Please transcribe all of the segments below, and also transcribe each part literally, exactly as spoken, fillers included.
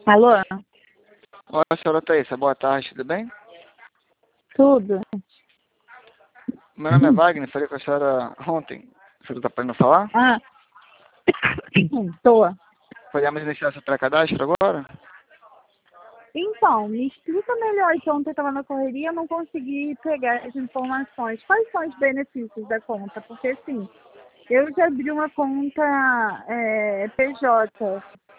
Alô? Olá, senhora Thaísa, boa tarde, tudo bem? Tudo? Meu nome é Wagner, falei com a senhora ontem. A senhora está podendo falar? Ah, tô. Podemos iniciar seu pré-cadastro agora? Então, me explica melhor, que ontem eu estava na correria, eu não consegui pegar as informações. Quais são os benefícios da conta? Porque, assim, eu já abri uma conta é, P J.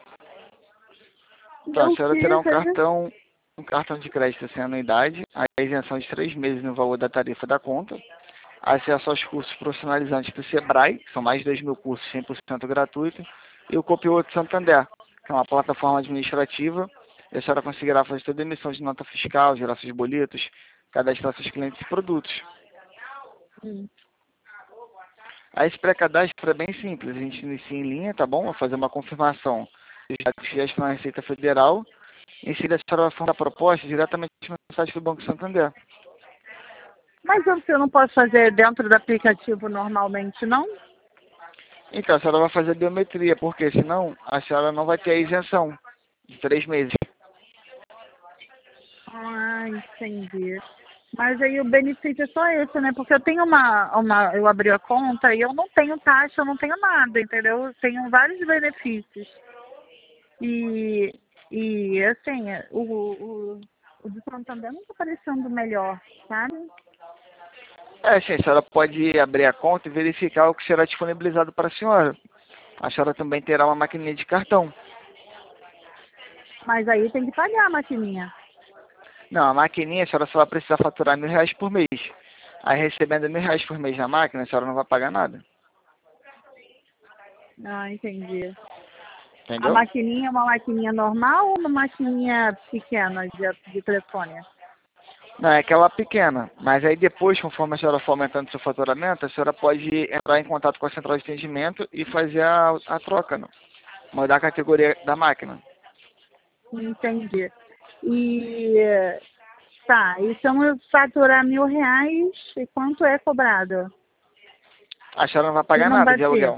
E Então, a eu senhora terá queria um saber... cartão, um cartão de crédito sem anuidade, a isenção de três meses no valor da tarifa da conta, acesso aos cursos profissionalizantes do Sebrae, que são mais de dois mil cursos cem por cento gratuitos, e o Copioto Santander, que é uma plataforma administrativa, e a senhora conseguirá fazer toda a emissão de nota fiscal, gerar seus boletos, cadastrar seus clientes e produtos. Hum. Aí esse pré-cadastro é bem simples, a gente inicia em linha, tá bom? Vai fazer uma confirmação dos dados que já estão na Receita Federal, em seguida a senhora vai formar a proposta diretamente no site do Banco Santander. Mas eu, eu não posso fazer dentro do aplicativo normalmente, não? Então, a senhora vai fazer biometria, porque senão a senhora não vai ter a isenção de três meses. Ah, entendi. Mas aí o benefício é só esse, né? Porque eu tenho uma, uma, eu abri a conta e eu não tenho taxa, eu não tenho nada, entendeu? Eu tenho vários benefícios. E, e assim, o, o, o do Santander não está parecendo melhor, sabe? É, sim, a senhora pode abrir a conta e verificar o que será disponibilizado para a senhora. A senhora também terá uma maquininha de cartão. Mas aí tem que pagar a maquininha. Não, a maquininha a senhora só vai precisar faturar mil reais por mês. Aí recebendo mil reais por mês na máquina, a senhora não vai pagar nada. Ah, entendi. A Entendeu? maquininha é uma maquininha normal ou uma maquininha pequena de, de telefone? Não, é aquela pequena. Mas aí depois, conforme a senhora for aumentando seu faturamento, a senhora pode entrar em contato com a central de atendimento e fazer a, a troca, não? Mudar a categoria da máquina. Entendi. E tá, e se eu faturar mil reais, e quanto é cobrado? A senhora não vai Se pagar não nada de bater. aluguel.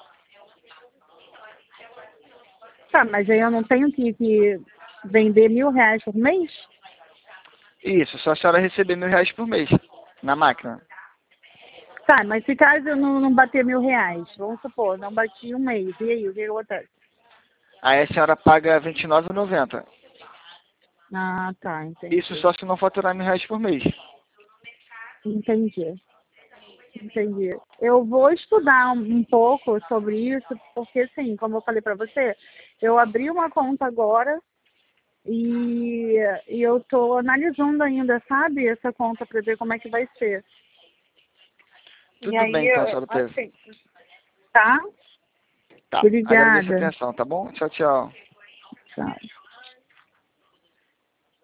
Tá, mas aí eu não tenho que, que vender mil reais por mês? Isso, só a senhora receber mil reais por mês na máquina. Tá, mas se caso eu não, não bater mil reais, vamos supor, não bati um mês, e aí, o que que acontece? Aí a senhora paga vinte e nove reais e noventa centavos. Ah, tá, Isso entendi. só se não faturar mil reais por mês. Entendi, entendi. Eu vou estudar um, um pouco sobre isso, porque assim, como eu falei pra você, eu abri uma conta agora e, e eu tô analisando ainda, sabe, essa conta pra ver como é que vai ser. E Tudo aí, bem então, eu- senhora Teresa. assim, tá? Tá, agradeço a Obrigada. atenção, tá bom? Tchau, tchau. Tchau.